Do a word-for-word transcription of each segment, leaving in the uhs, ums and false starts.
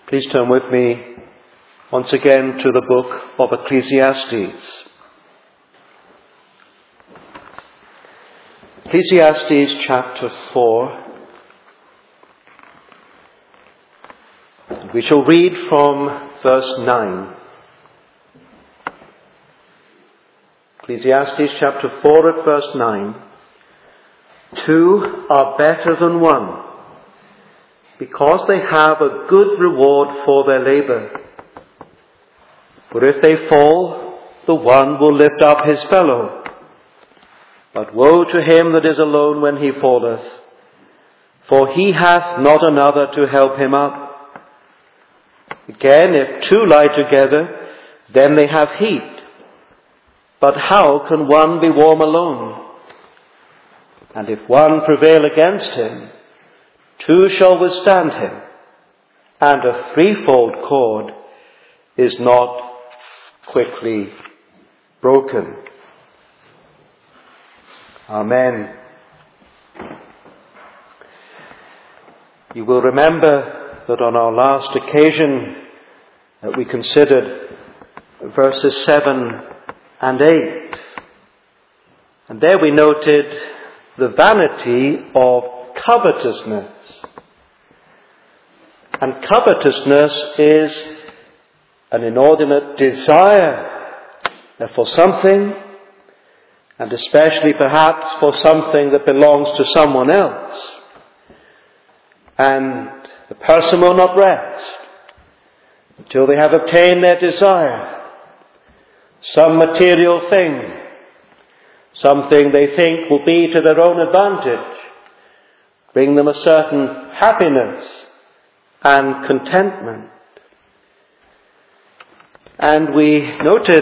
Please turn with me once again to the book of Ecclesiastes. Ecclesiastes chapter four. We shall read from verse nine. Ecclesiastes chapter four at verse nine. Two are better than one, because they have a good reward for their labour. For if they fall, the one will lift up his fellow. But woe to him that is alone when he falleth, for he hath not another to help him up. Again, if two lie together, then they have heat. But how can one be warm alone? And if one prevail against him, two shall withstand him, and a threefold cord is not quickly broken. Amen. You will remember that on our last occasion that we considered verses seven and eight. And there we noted the vanity of covetousness. And covetousness is an inordinate desire for something, and especially perhaps for something that belongs to someone else. And the person will not rest until they have obtained their desire, some material thing, something they think will be to their own advantage, bring them a certain happiness and contentment. And we noted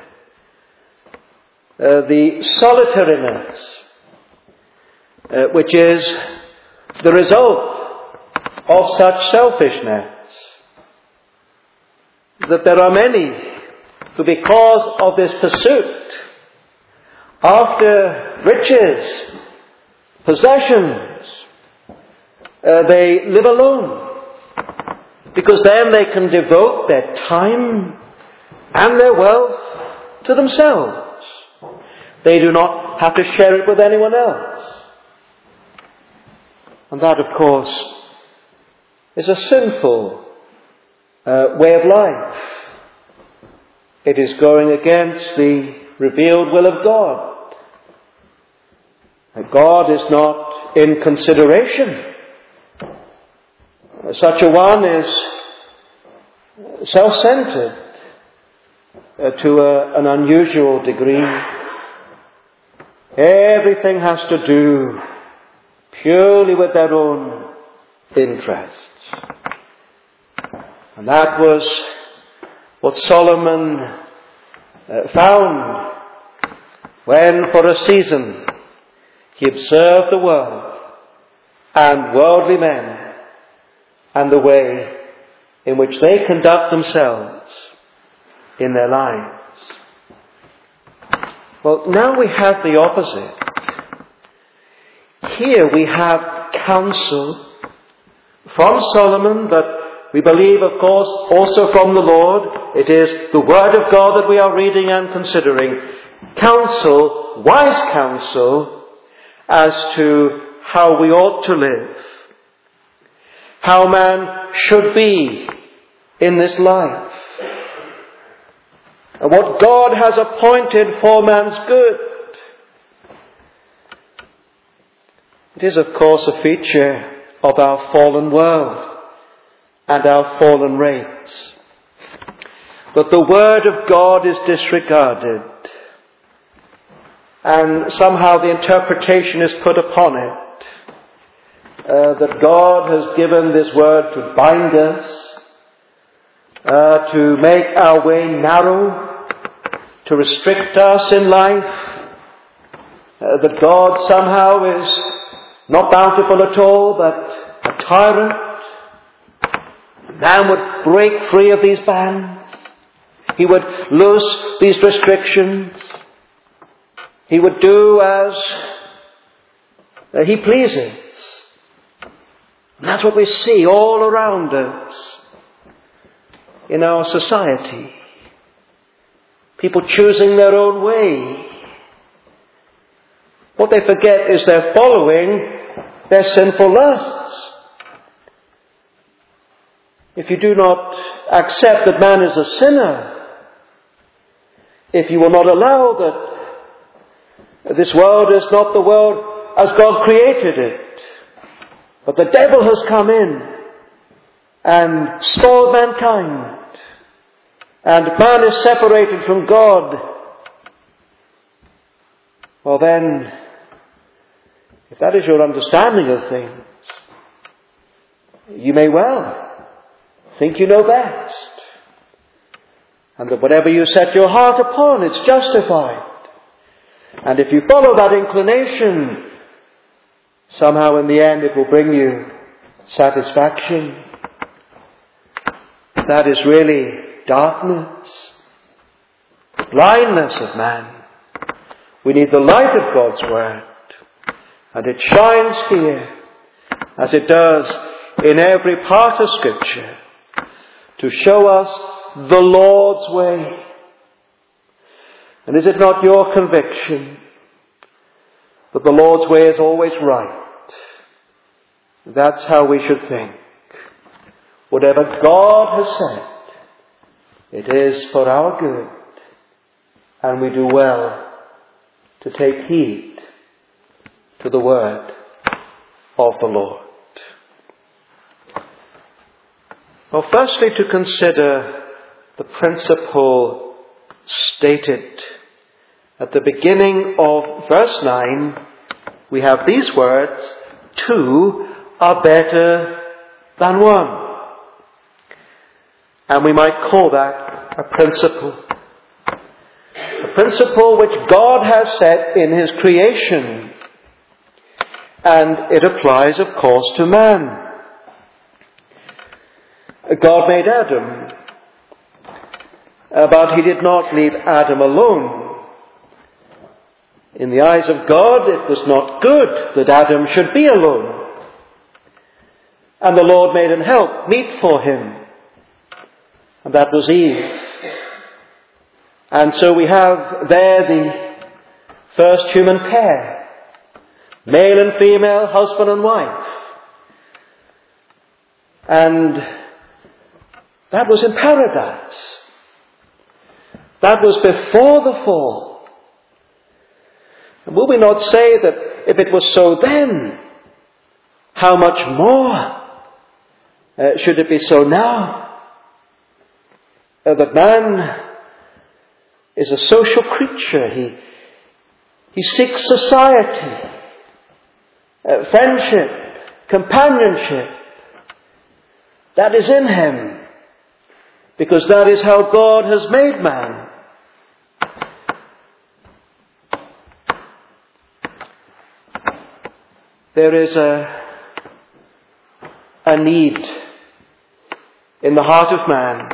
uh, the solitariness, uh, which is the result of such selfishness. That there are many who, because of this pursuit after riches, possessions, uh, they live alone, because then they can devote their time and their wealth to themselves. They do not have to share it with anyone else. And that, of course, is a sinful uh, way of life. It is going against the revealed will of God. God is not in consideration. Such a one is self-centered uh, to a, an unusual degree. Everything has to do purely with their own interests. And that was what Solomon uh, found when for a season he observed the world and worldly men and the way in which they conduct themselves in their lives. Well, now we have the opposite. Here we have counsel from Solomon, but we believe, of course, also from the Lord. It is the Word of God that we are reading and considering. Counsel, wise counsel, as to how we ought to live. How man should be in this life. And what God has appointed for man's good. It is, of course, a feature of our fallen world and our fallen race, that the Word of God is disregarded, and somehow the interpretation is put upon it, uh, that God has given this Word to bind us, uh, to make our way narrow, to restrict us in life, uh, that God somehow is not bountiful at all, but a tyrant. Man would break free of these bands. He would loose these restrictions. He would do as he pleases. And that's what we see all around us. in our society. People choosing their own way. What they forget is they're following their sinful lusts. If you do not accept that man is a sinner, if you will not allow that this world is not the world as God created it, but the devil has come in and spoiled mankind, and man is separated from God, well then, if that is your understanding of things, you may well think you know best, and that whatever you set your heart upon, it's justified. And if you follow that inclination, somehow in the end it will bring you satisfaction. That is really darkness, blindness of man. We need the light of God's Word, and it shines here, as it does in every part of Scripture, to show us the Lord's way. And is it not your conviction that the Lord's way is always right? That's how we should think. Whatever God has said, it is for our good, and we do well to take heed to the word of the Lord. Well, firstly, to consider the principle stated at the beginning of verse nine, we have these words, two are better than one. And we might call that a principle. A principle which God has set in His creation. And it applies, of course, to man. God made Adam, but He did not leave Adam alone. In the eyes of God, it was not good that Adam should be alone. And the Lord made an help meet for him. And that was Eve. And so we have there the first human pair. Male and female, husband and wife. And that was in paradise. That was before the fall. And will we not say that if it was so then, how much more uh, should it be so now? Uh, that man is a social creature. He, he seeks society, uh, friendship, companionship. That is in him, because that is how God has made man. There is a, a need in the heart of man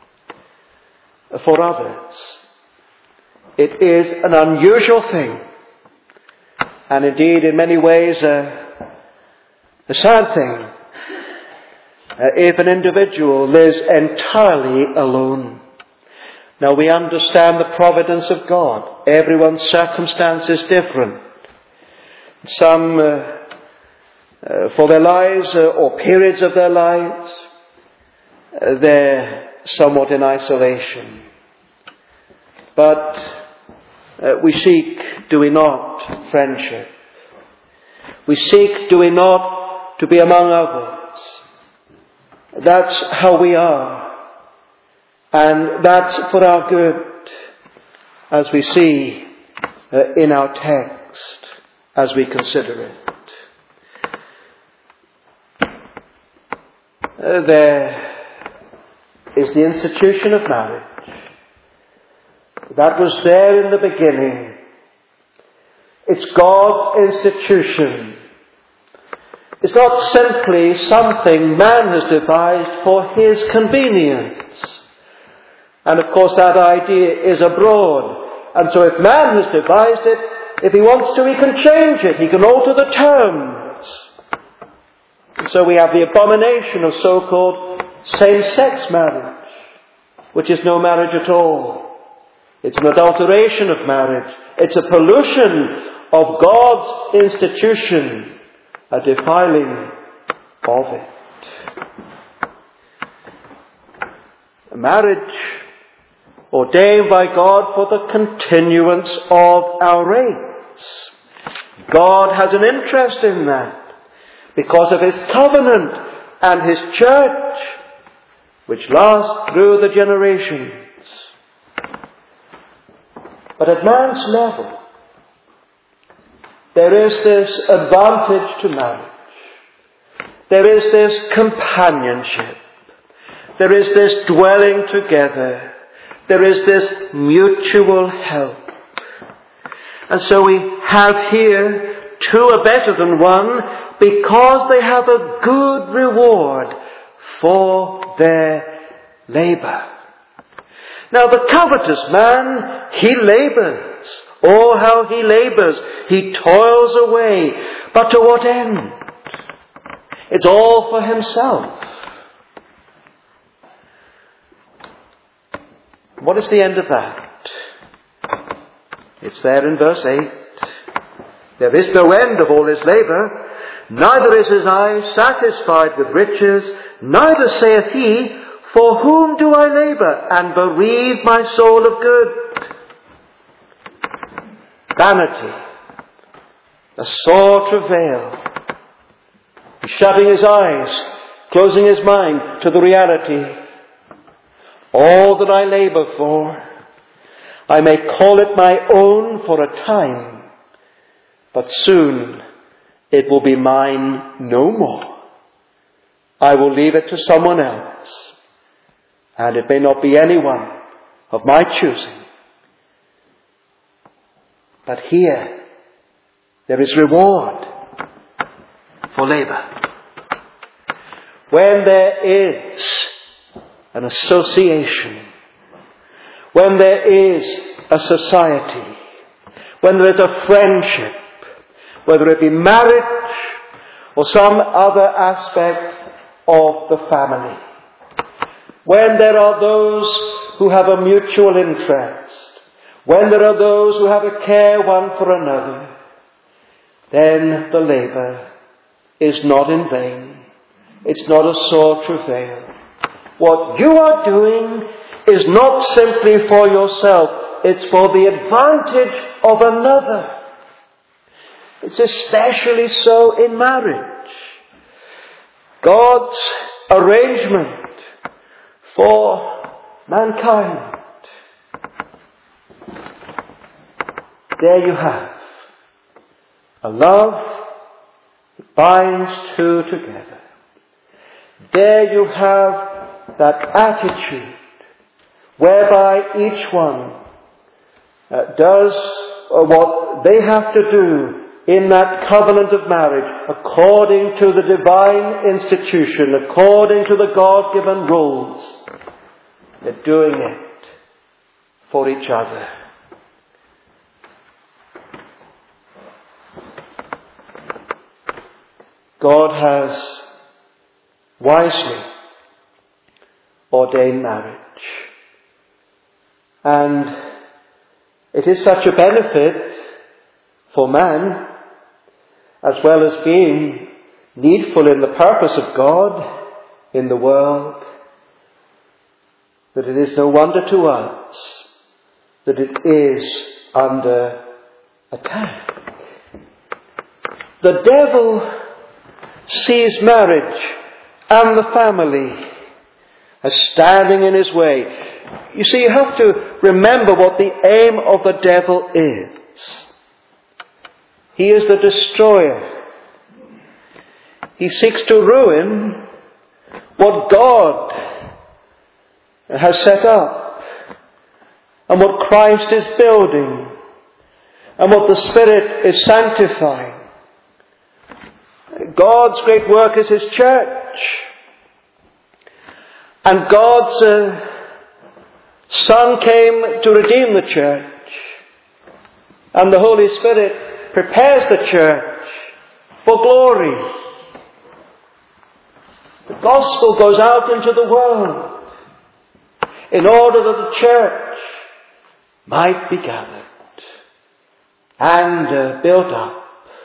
for others. It is an unusual thing, and indeed in many ways a, a sad thing, uh, if an individual lives entirely alone. Now we understand the providence of God. Everyone's circumstance is different. Some, uh, uh, for their lives uh, or periods of their lives, uh, they're somewhat in isolation. But uh, we seek, do we not, friendship? We seek, do we not, to be among others? That's how we are. And that's for our good, as we see uh, in our text, as we consider it. Uh, there is the institution of marriage. That was there in the beginning. It's God's institution. It's not simply something man has devised for his convenience. And of course that idea is abroad. And so if man has devised it, if he wants to, he can change it. He can alter the terms. And so we have the abomination of so-called same-sex marriage. which is no marriage at all. It's an adulteration of marriage. It's a pollution of God's institution, a defiling of it. A marriage ordained by God for the continuance of our race. God has an interest in that because of His covenant and His church, which lasts through the generations. But at man's level, there is this advantage to marriage. There is this companionship. There is this dwelling together. There is this mutual help. And so we have here two are better than one because they have a good reward for their labour. Now the covetous man, he labours. Oh, how he labours. He toils away. But to what end? It's all for himself. What is the end of that? It's there in verse eight. There is no end of all his labour. Neither is his eye satisfied with riches. Neither saith he, for whom do I labour and bereave my soul of good? Vanity, a sore travail. He's shutting his eyes, closing his mind to the reality. All that I labour for, I may call it my own for a time, but soon it will be mine no more. I will leave it to someone else, and it may not be anyone of my choosing. But here, there is reward for labour. When there is an association, when there is a society, when there is a friendship, whether it be marriage or some other aspect of the family, when there are those who have a mutual interest, when there are those who have a care one for another, then the labour is not in vain. It's not a sore travail. What you are doing is not simply for yourself. It's for the advantage of another. It's especially so in marriage. God's arrangement for mankind. There you have a love that binds two together. There you have that attitude whereby each one uh, does uh, what they have to do in that covenant of marriage according to the divine institution, according to the God-given rules. They're doing it for each other. God has wisely ordained marriage. And it is such a benefit for man, as well as being needful in the purpose of God in the world, that it is no wonder to us that it is under attack. The devil sees marriage and the family as standing in his way. You see, you have to remember what the aim of the devil is. He is the destroyer. He seeks to ruin what God has set up and what Christ is building and what the Spirit is sanctifying. God's great work is His church. And God's uh, Son came to redeem the church. And the Holy Spirit prepares the church for glory. The gospel goes out into the world. in order that the church might be gathered and uh, built up.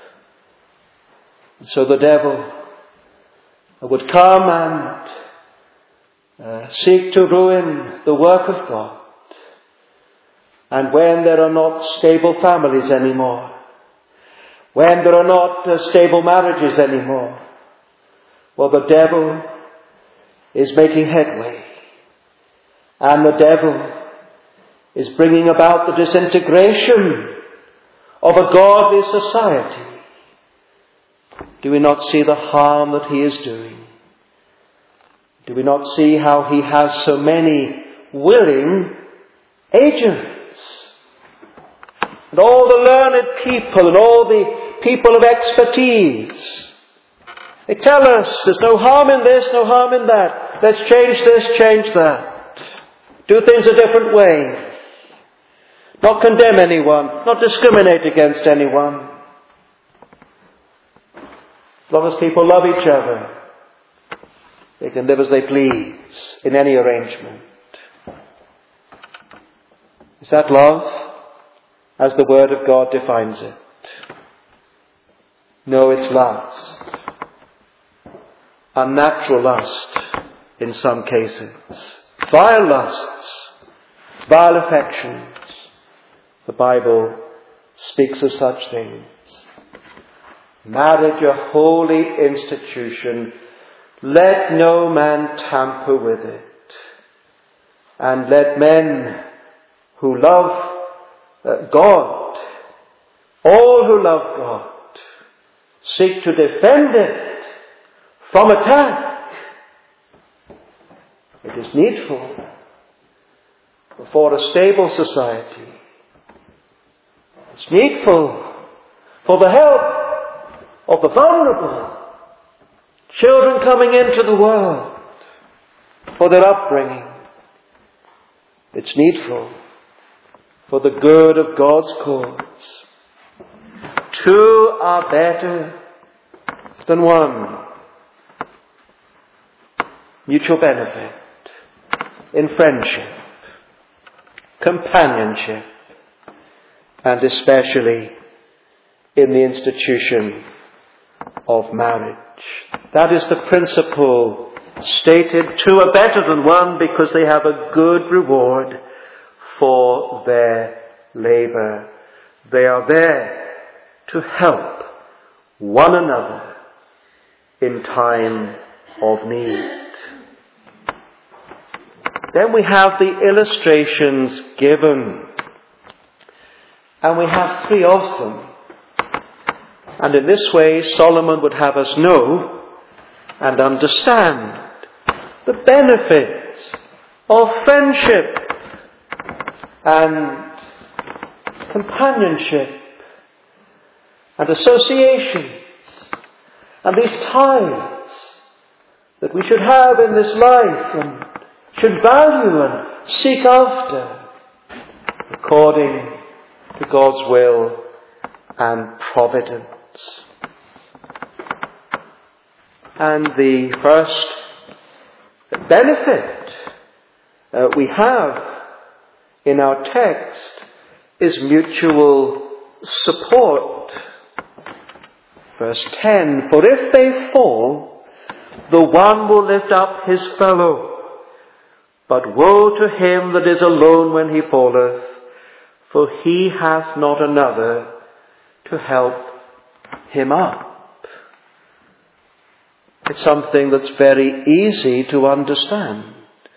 And so the devil would come and uh, seek to ruin the work of God. And when there are not stable families anymore, when there are not uh, stable marriages anymore, well, the devil is making headway. And the devil is bringing about the disintegration of a godly society. Do we not see the harm that he is doing? Do we not see how he has so many willing agents? And all the learned people and all the people of expertise, they tell us there's no harm in this, no harm in that. Let's change this, change that. Do things a different way. Not condemn anyone, not discriminate against anyone. As long as people love each other, they can live as they please in any arrangement. Is that love as the Word of God defines it? No, it's lust. Unnatural lust in some cases. Vile lusts, vile affections. The Bible speaks of such things. Marriage, a holy institution. Let no man tamper with it. And let men who love uh, God, all who love God, seek to defend it from attack. It is needful for a stable society. It's needful for the help of the vulnerable, children coming into the world, for their upbringing. It's needful for the good of God's cause. Two are better than one. Mutual benefit in friendship, companionship, and especially in the institution of marriage. That is the principle stated. Two are better than one because they have a good reward for their labour. They are there to help one another in time of need. Then we have the illustrations given. And we have three of them. And in this way, Solomon would have us know and understand the benefits of friendship and companionship and associations and these ties that we should have in this life and should value and seek after according to God's will and providence. And the first benefit uh, we have in our text is mutual support. Verse ten, for if they fall, the one will lift up his fellow. But woe to him that is alone when he falleth, for he hath not another to help him up. It's something that's very easy to understand.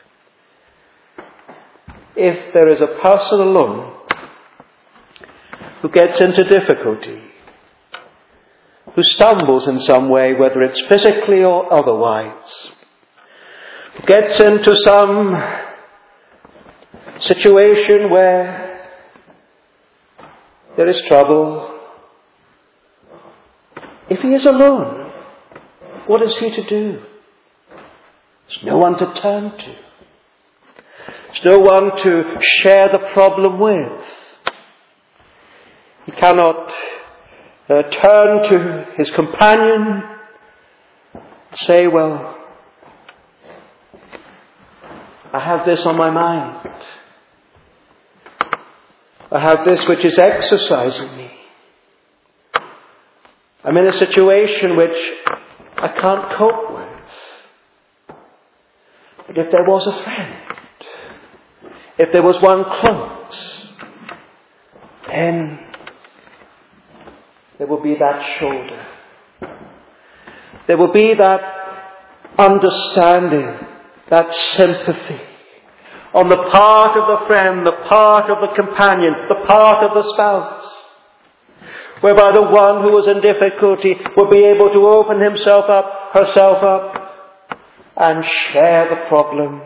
If there is a person alone who gets into difficulty, who stumbles in some way, whether it's physically or otherwise, who gets into some situation where there is trouble, if he is alone, what is he to do? There's no one to turn to. There's no one to share the problem with. He cannot uh, turn to his companion and say, well, I have this on my mind. I have this which is exercising me. I'm in a situation which I can't cope with. But if there was a friend, if there was one close, then there will be that shoulder. There will be that understanding, that sympathy on the part of the friend, the part of the companion, the part of the spouse, whereby the one who was in difficulty will be able to open himself up, herself up, and share the problem.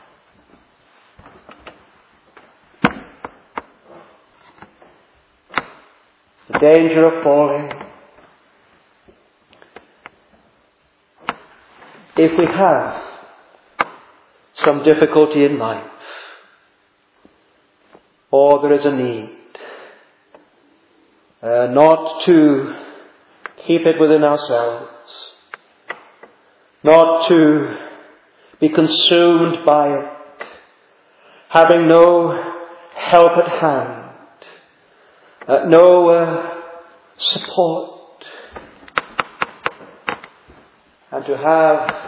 The danger of falling. If we have some difficulty in life, or there is a need, uh, not to keep it within ourselves, not to be consumed by it, having no help at hand, uh, no uh, support, and to have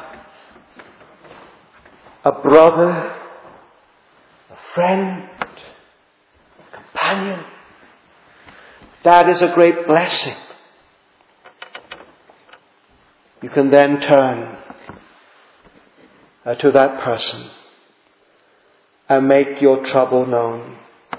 a brother, a friend, a companion, that is a great blessing. You can then turn uh, to that person and make your trouble known.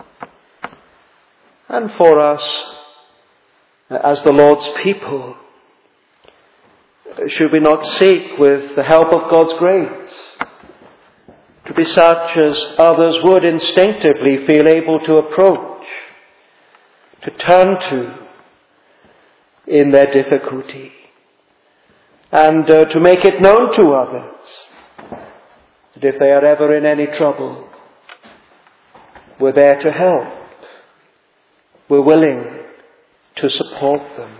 And for us, uh, as the Lord's people, should we not seek with the help of God's grace to be such as others would instinctively feel able to approach, to turn to in their difficulty, and uh, to make it known to others that if they are ever in any trouble, we're there to help. We're willing to support them.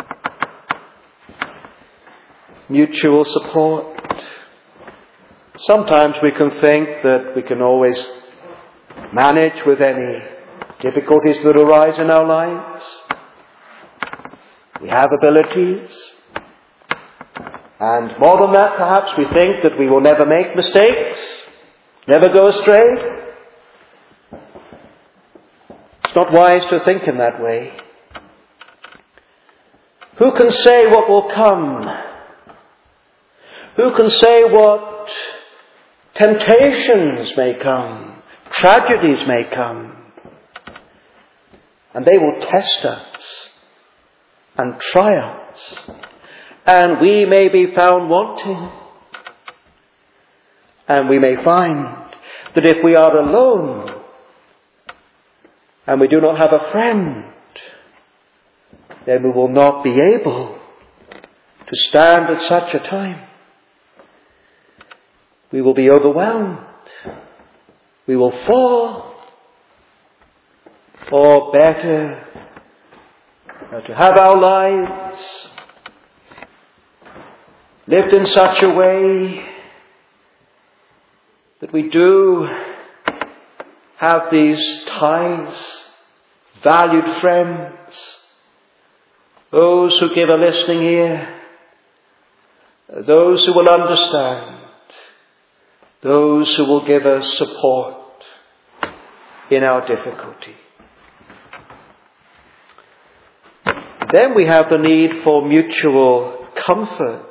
Mutual support. Sometimes we can think that we can always manage with any difficulties that arise in our lives. We have abilities. And more than that, perhaps we think that we will never make mistakes, never go astray. It's not wise to think in that way. Who can say what will come? Who can say what temptations may come, tragedies may come, and they will test us and try us, and we may be found wanting, and we may find that if we are alone and we do not have a friend, then we will not be able to stand at such a time. We will be overwhelmed. We will fall. Or better, to have our lives lived in such a way that we do have these ties, valued friends, those who give a listening ear, those who will understand, those who will give us support in our difficulty. Then we have the need for mutual comfort.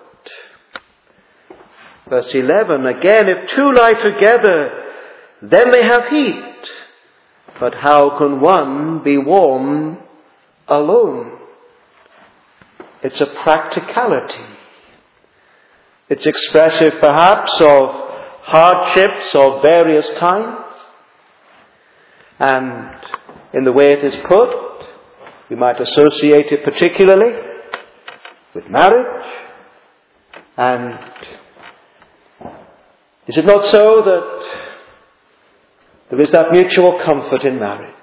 Verse eleven, again, if two lie together, then they have heat. But how can one be warm alone? It's a practicality. It's expressive perhaps of hardships of various kinds. And in the way it is put, we might associate it particularly with marriage. And is it not so that there is that mutual comfort in marriage?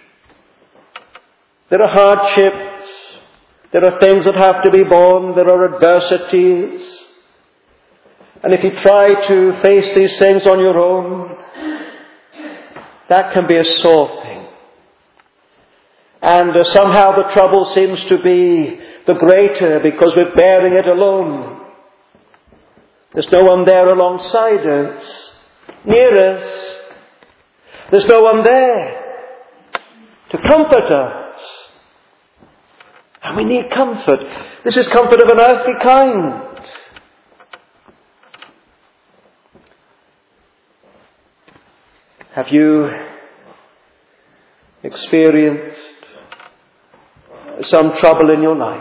There are hardships, there are things that have to be borne, there are adversities. And if you try to face these things on your own, that can be a sore thing. And uh, somehow the trouble seems to be the greater because we're bearing it alone. There's no one there alongside us, near us. There's no one there to comfort us. And we need comfort. This is comfort of an earthly kind. Have you experienced some trouble in your life?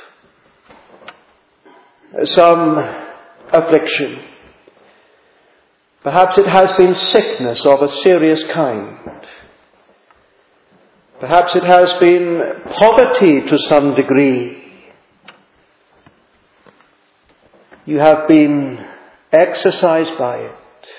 Some affliction? Perhaps it has been sickness of a serious kind. Perhaps it has been poverty to some degree. You have been exercised by it.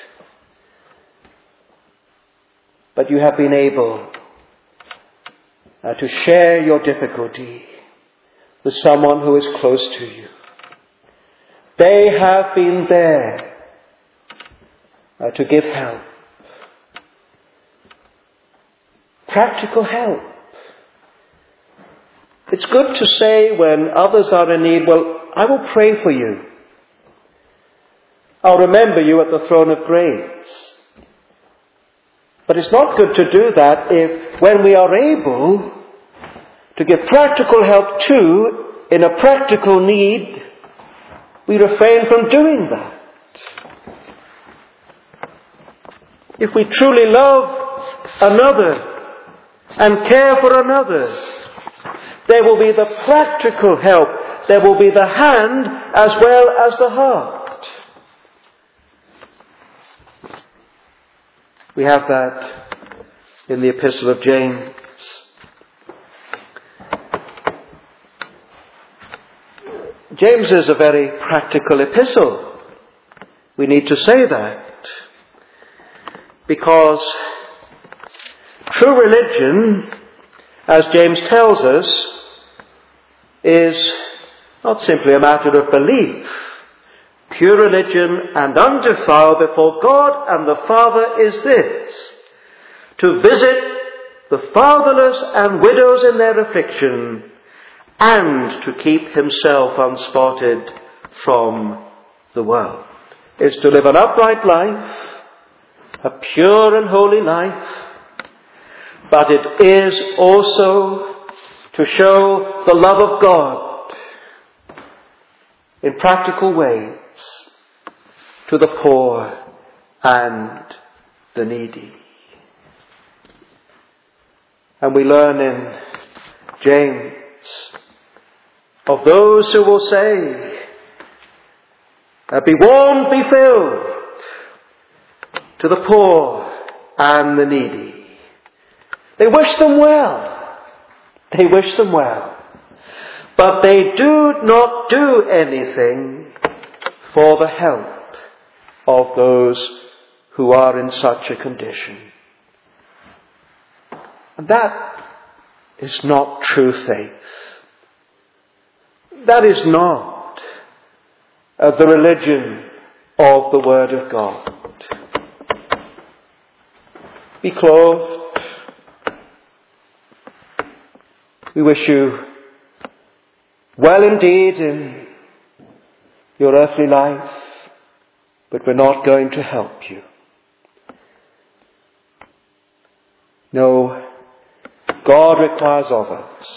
But you have been able uh, to share your difficulty with someone who is close to you. They have been there uh, to give help. Practical help. It's good to say when others are in need, well, I will pray for you. I'll remember you at the throne of grace. But it's not good to do that if, when we are able to give practical help to, in a practical need, we refrain from doing that. If we truly love another and care for another, there will be the practical help. There will be the hand as well as the heart. We have that in the Epistle of James. James is a very practical epistle. We need to say that. Because true religion, as James tells us, is not simply a matter of belief. Pure religion and undefiled before God and the Father is this: to visit the fatherless and widows in their affliction, and to keep himself unspotted from the world. It's to live an upright life, a pure and holy life, but it is also to show the love of God in practical ways to the poor and the needy. And we learn in James of those who will say, be warmed, be filled, to the poor and the needy. They wish them well. They wish them well. But they do not do anything for the help of those who are in such a condition. And that is not true faith. That is not uh, the religion of the Word of God. Be clothed. We wish you well indeed in your earthly life, but we're not going to help you. No, God requires of us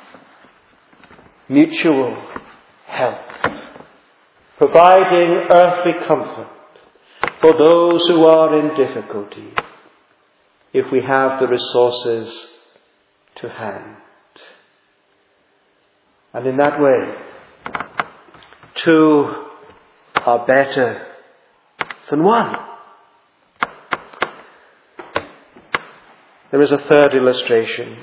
mutual help, providing earthly comfort for those who are in difficulty, if we have the resources to hand. And in that way, two are better than one. There is a third illustration.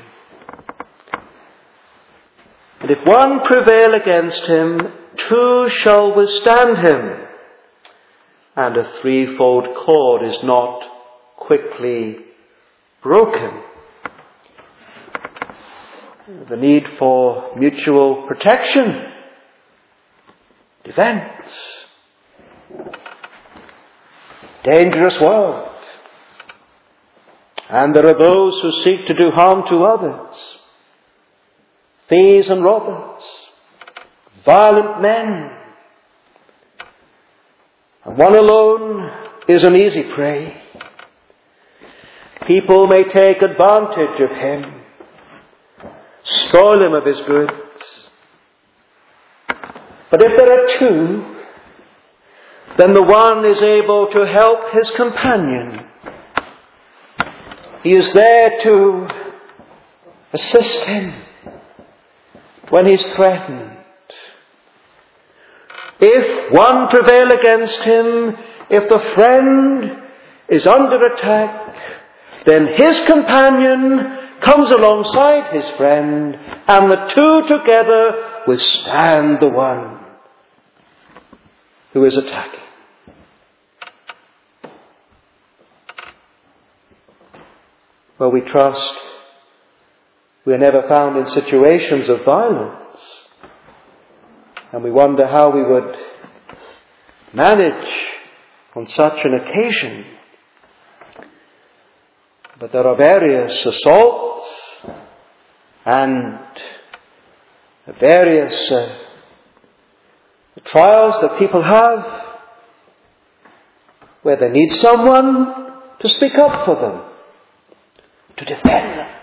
And if one prevail against him, two shall withstand him. And a threefold cord is not quickly broken. The need for mutual protection, defense. Dangerous world. And there are those who seek to do harm to others. Thieves and robbers. Violent men. And one alone is an easy prey. People may take advantage of him, spoil him of his goods. But if there are two, then the one is able to help his companion. He is there to assist him when he's threatened. If one prevail against him, if the friend is under attack, then his companion comes alongside his friend, and the two together withstand the one who is attacking. Well, we trust we are never found in situations of violence. And we wonder how we would manage on such an occasion. But there are various assaults and various uh, trials that people have where they need someone to speak up for them, to defend them.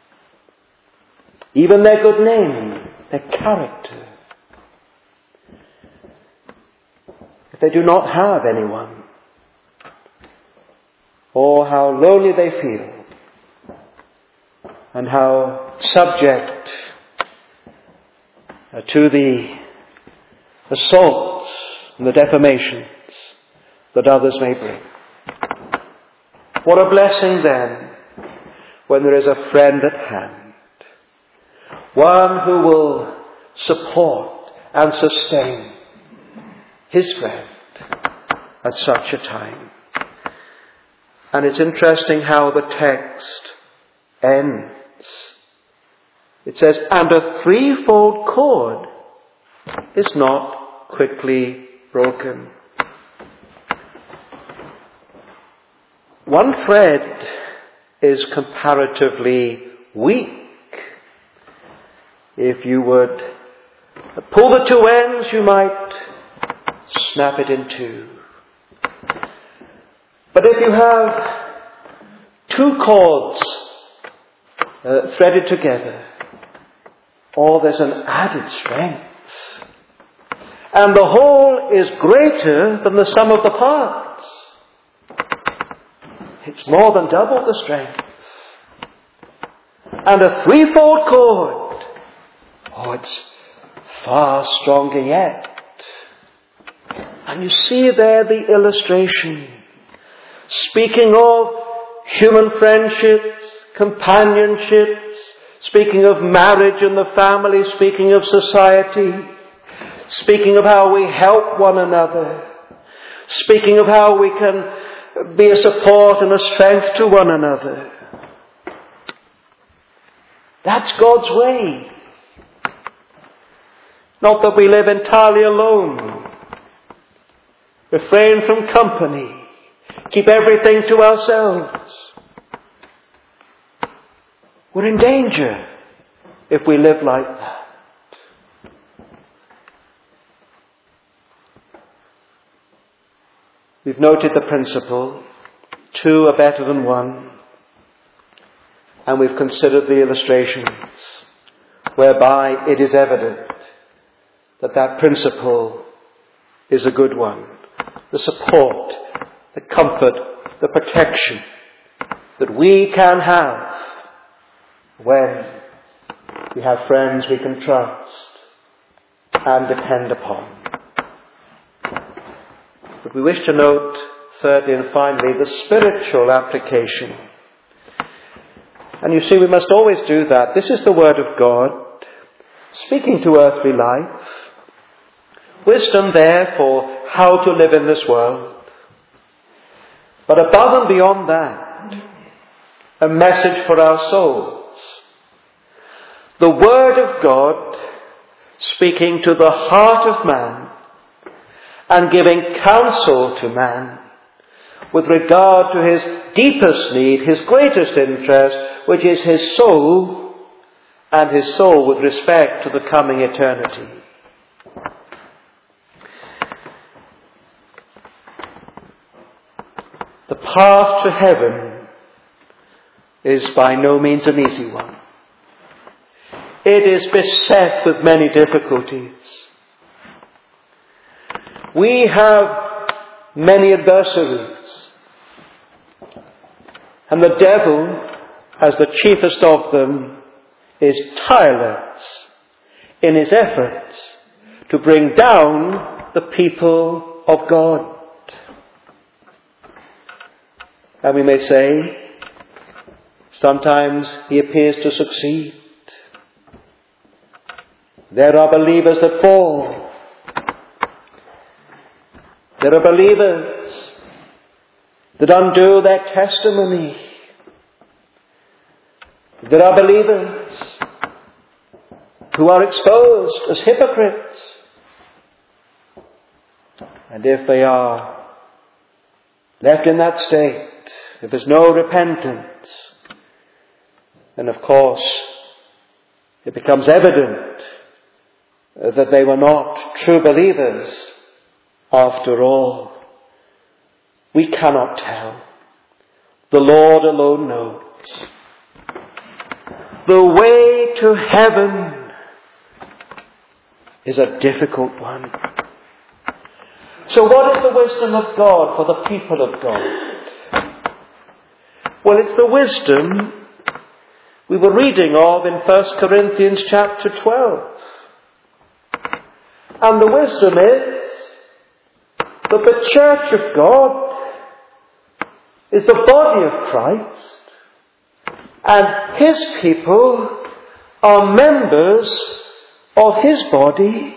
Even their good name, their character. If they do not have anyone, or how lonely they feel, and how subject uh, to the assaults and the defamations that others may bring. What a blessing then when there is a friend at hand, one who will support and sustain his friend at such a time. And it's interesting how the text ends. It says, and a threefold cord is not quickly broken. One thread is comparatively weak. If you would pull the two ends, you might snap it in two. But if you have two cords uh, threaded together, oh, there's an added strength. And the whole is greater than the sum of the parts. It's more than double the strength. And a threefold cord, oh, it's far stronger yet. And you see there the illustration, speaking of human friendships, companionships, speaking of marriage and the family, speaking of society, speaking of how we help one another, speaking of how we can be a support and a strength to one another. That's God's way. Not that we live entirely alone. Refrain from company. Keep everything to ourselves. We're in danger if we live like that. We've noted the principle, two are better than one, and we've considered the illustrations whereby it is evident that that principle is a good one. The support, the comfort, the protection that we can have when we have friends we can trust and depend upon. But we wish to note, thirdly and finally, the spiritual application. And you see, we must always do that. This is the Word of God, speaking to earthly life. Wisdom there for how to live in this world. But above and beyond that, a message for our souls. The Word of God speaking to the heart of man and giving counsel to man with regard to his deepest need, his greatest interest, which is his soul, and his soul with respect to the coming eternity. The path to heaven is by no means an easy one. It is beset with many difficulties. We have many adversaries. And the devil, as the chiefest of them, is tireless in his efforts to bring down the people of God. And we may say, sometimes he appears to succeed. There are believers that fall. There are believers that undo their testimony. There are believers who are exposed as hypocrites. And if they are left in that state, if there's no repentance, then of course it becomes evident that they were not true believers after all. We cannot tell. The Lord alone knows. The way to heaven is a difficult one. So what is the wisdom of God for the people of God? Well, it's the wisdom we were reading of in First Corinthians chapter twelve. And the wisdom is that the church of God is the body of Christ, and his people are members of his body,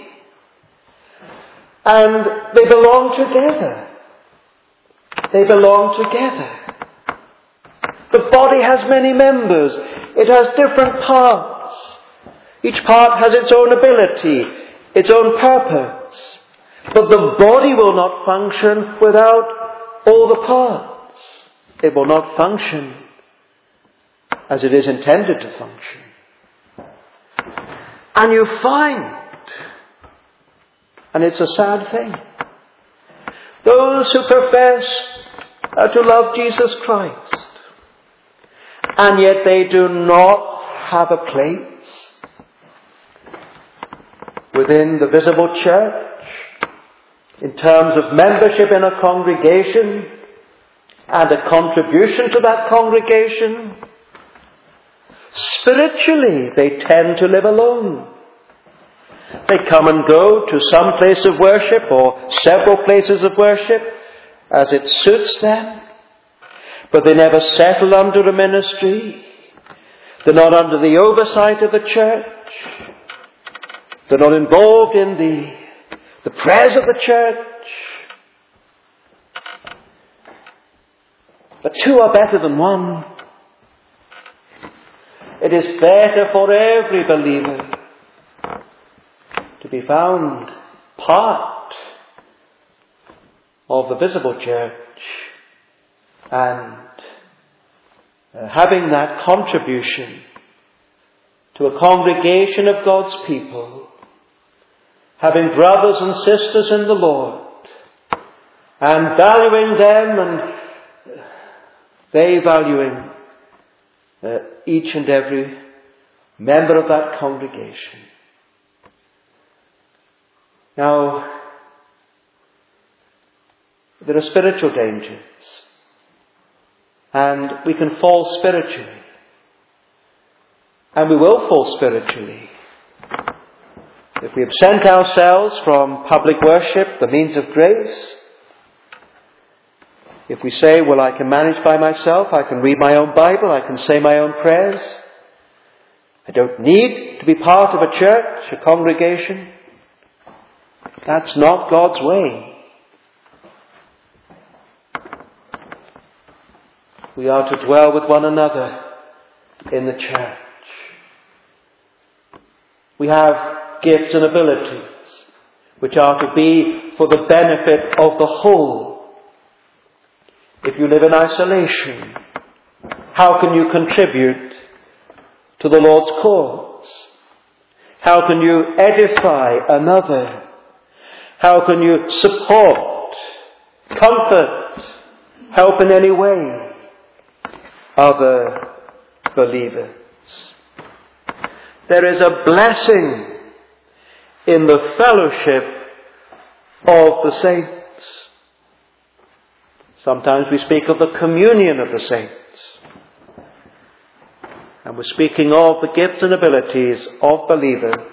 and they belong together. They belong together. The body has many members. It has different parts. Each part has its own ability, its own purpose. But the body will not function without all the parts. It will not function as it is intended to function. And you find, and it's a sad thing, those who profess uh, to love Jesus Christ, and yet they do not have a place within the visible church in terms of membership in a congregation and a contribution to that congregation. Spiritually, they tend to live alone. They come and go to some place of worship or several places of worship as it suits them. But they never settle under a ministry. They're not under the oversight of the church. They're not involved in the, the prayers of the church. But two are better than one. It is better for every believer to be found part of the visible church and uh, having that contribution to a congregation of God's people, having brothers and sisters in the Lord, and valuing them and they valuing uh, each and every member of that congregation. Now, there are spiritual dangers, and we can fall spiritually, and we will fall spiritually if we absent ourselves from public worship, the means of grace. If we say, well, I can manage by myself, I can read my own Bible, I can say my own prayers, I don't need to be part of a church, a congregation. That's not God's way. We are to dwell with one another in the church. We have gifts and abilities which are to be for the benefit of the whole. if you live in isolation? How can you contribute to the Lord's cause? How can you edify another? How can you support, comfort, help in any way other believers? There is a blessing in the fellowship of the saints. Sometimes we speak of the communion of the saints. And we're speaking of the gifts and abilities of believers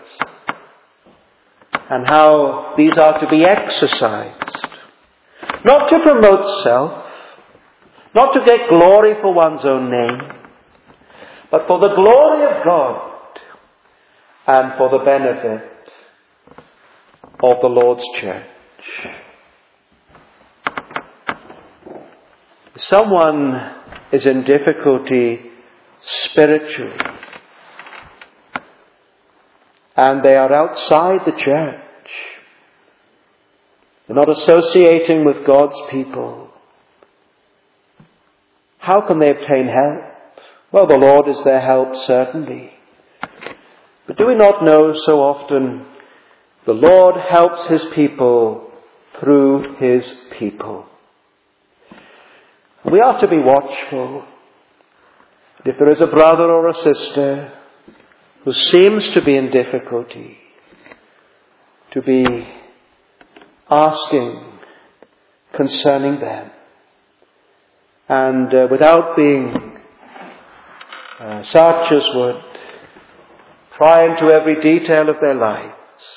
and how these are to be exercised. Not to promote self, not to get glory for one's own name, but for the glory of God and for the benefit of the Lord's church. If someone is in difficulty spiritually, and they are outside the church, they're not associating with God's people, how can they obtain help? Well, the Lord is their help, certainly. But do we not know so often the Lord helps His people through His people? We are to be watchful. If there is a brother or a sister who seems to be in difficulty, to be asking concerning them, and uh, without being uh, such as would pry into every detail of their lives,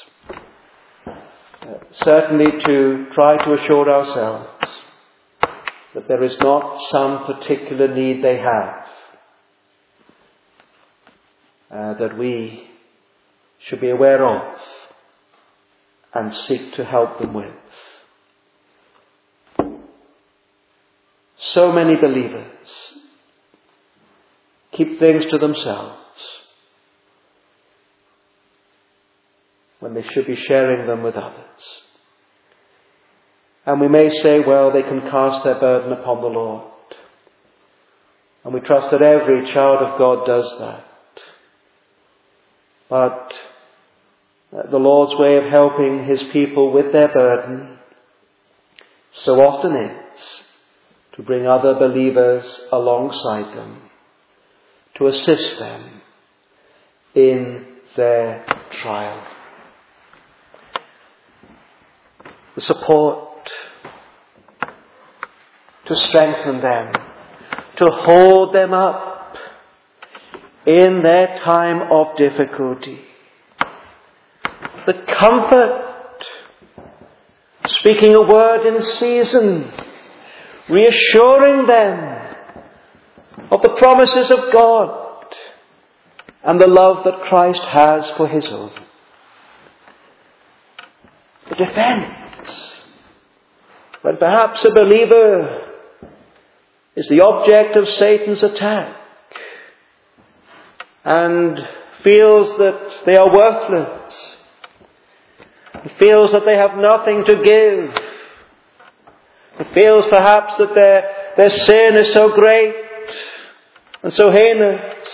uh, certainly to try to assure ourselves that there is not some particular need they have Uh, that we should be aware of and seek to help them with. So many believers keep things to themselves when they should be sharing them with others. And we may say, well, they can cast their burden upon the Lord. And we trust that every child of God does that. But the Lord's way of helping His people with their burden so often is to bring other believers alongside them, to assist them in their trial. The support to strengthen them, to hold them up in their time of difficulty. The comfort, speaking a word in season, reassuring them of the promises of God and the love that Christ has for His own. The defense, when perhaps a believer is the object of Satan's attack, and feels that they are worthless, and feels that they have nothing to give, and feels perhaps that their, their sin is so great and so heinous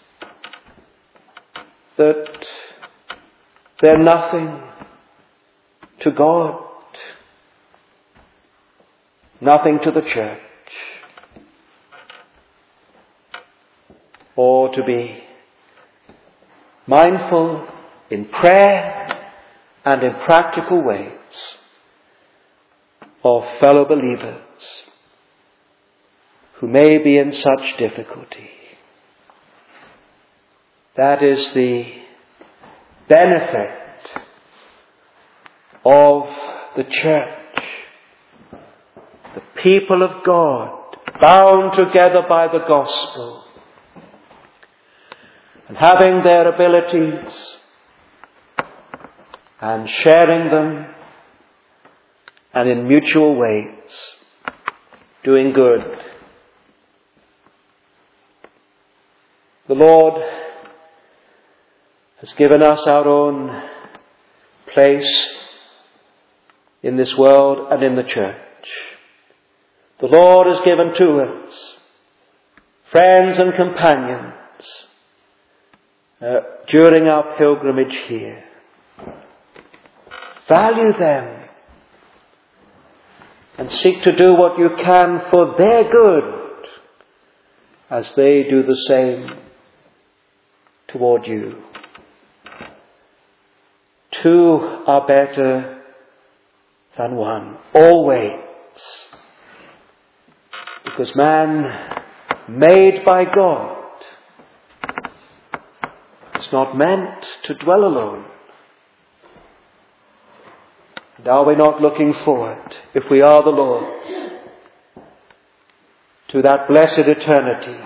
that they're nothing to God, nothing to the church, or to be mindful in prayer and in practical ways of fellow believers who may be in such difficulty. That is the benefit of the church, the people of God, bound together by the gospel, and having their abilities and sharing them, and in mutual ways doing good. The Lord has given us our own place in this world and in the church. the Lord has given to us friends and companions uh, during our pilgrimage here. Value them and seek to do what you can for their good as they do the same toward you. Two are better than one, always. Because man, made by God, is not meant to dwell alone. And are we not looking forward, if we are the Lord's, to that blessed eternity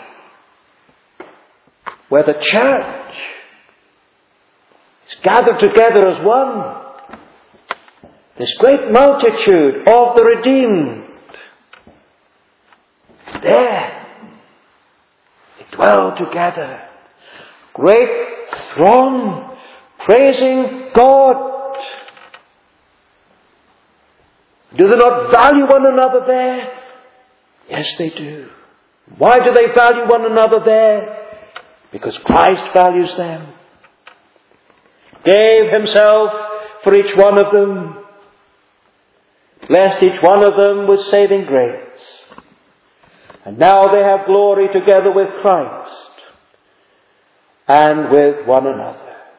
where the church is gathered together as one, this great multitude of the redeemed, there they dwell together, great throng, praising God. Do they not value one another there? Yes, they do. Why do they value one another there? Because Christ values them. Gave himself for each one of them. Blessed each one of them with saving grace. And now they have glory together with Christ and with one another.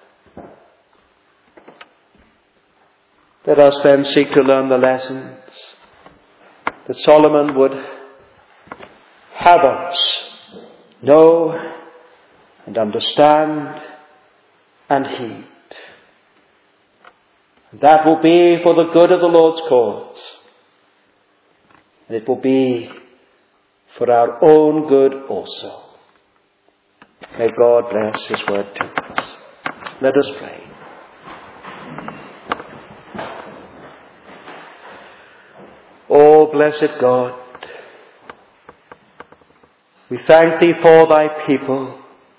Let us then seek to learn the lessons that Solomon would have us know and understand and heed. That will be for the good of the Lord's cause. And it will be for our own good also. May God bless his word to us. Let us pray. O blessed God, we thank thee for thy people,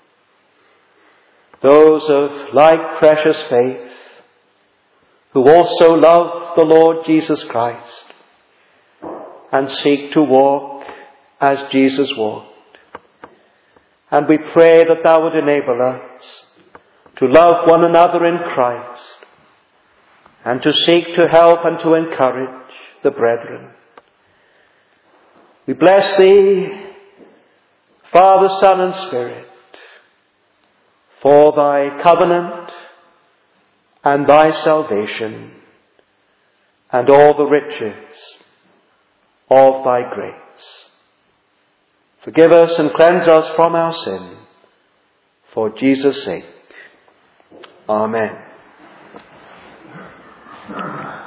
those of like precious faith, who also love the Lord Jesus Christ and seek to walk as Jesus walked. And we pray that thou would enable us to love one another in Christ and to seek to help and to encourage the brethren. We bless thee, Father, Son, and Spirit, for thy covenant and thy salvation and all the riches of thy grace. Forgive us and cleanse us from our sin, for Jesus' sake. Amen.